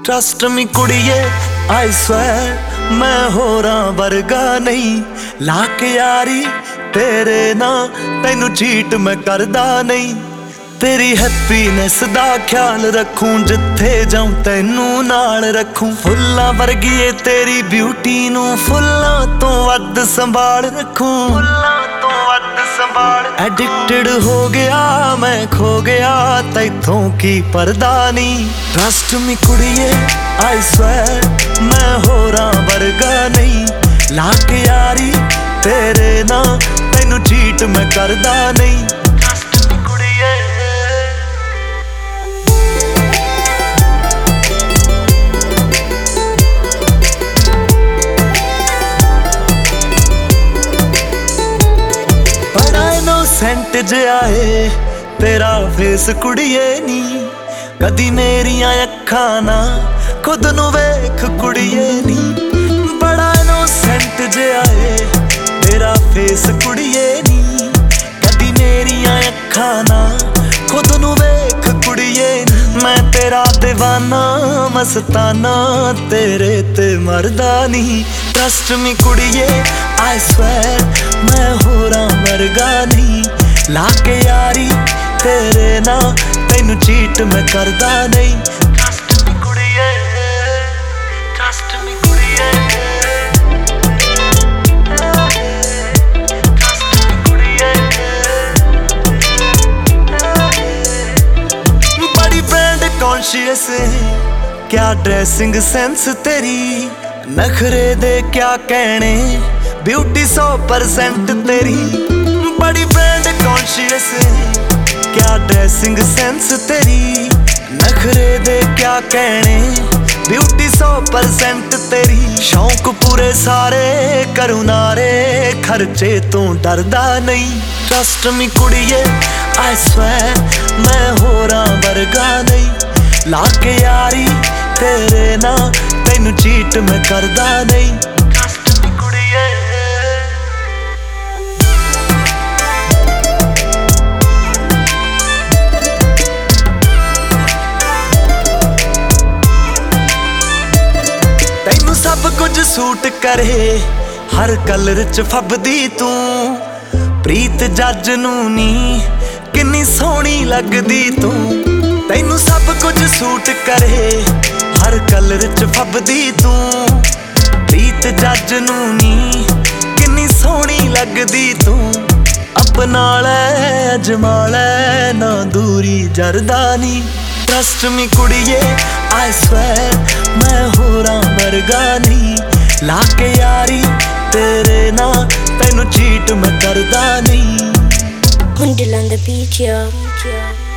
Trust me कुड़िए I swear मैं होरां वर्गा नहीं, लाके यारी तेरे ना तैनू चीट मैं करदा नहीं। तेरी हैप्पीनेस दा ख्याल रखूं, जिथे जाऊं तैनू नाल रखूं। फुल्लां वर्गी ए तेरी ब्यूटी नू फुल्लां तो वध संभाल रखूं, फुल्लां तो वध संभाल। एडिक्टेड हो गया मैं खो गया तैथों की परदा नहीं। ट्रस्ट मी कुड़िए आई स्वेयर मैं होरां वर्गा नहीं, लाके यारी तेरे ना तैनू चीट मैं करदा नहीं। सेंट जाए तेरा फेस कुड़िए नी, कदी मेरिया अखां ना खुद नू वेख कुड़िए नी। बड़ा इनोसेंट जाए तेरा फेस कुड़िए नी, कदी मेरिया अखां ना खुद नू वेख कुड़िए नी। मैं तेरा दीवाना मस्ताना तेरे ते मरदा नहीं। ट्रस्ट मी कुड़िए आई स्वेयर मैं होरां वर्गा नहीं, लाके यारी तेरे ना तैनू चीट मैं करदा नहीं। ट्रस्ट मी कुड़िए, ट्रस्ट मी कुड़िए, ट्रस्ट मी कुड़िए। बड़ी ब्रांड कॉन्शियस क्या ड्रेसिंग सेंस तेरी, नखरे दे क्या कहने ब्यूटी 100% तेरी। बड़ी ब्रांड कॉन्शियस क्या ड्रेसिंग सेंस तेरी, नखरे दे क्या कहने ब्यूटी 100% तेरी। शौक पूरे सारे करूं नारे खर्चे तू डरदा नहीं। ट्रस्ट मी कुड़िए आई स्वेयर मैं होरां वर्गा नहीं, लाके यारी तेरे ना तैनू चीट मैं करदा नहीं। तैनू सब कुछ सूट करे हर कलर च फबदी तू, प्रीत जज नू नी किन्नी सोहनी लगदी तू। तैनू सब कुछ सूट करे हर कलर च फबदी तू, प्रीत जज नू नी किन्नी सोहनी लगदी तू। अपना लै अजमा लै ना दूरी जरदा नहीं। ट्रस्ट मी कुड़िए आई स्वेयर मैं होरां वर्गा नहीं, लाके यारी तेरे ना तैनू चीट मैं करदा नहीं। Hundel on the beat, yeah.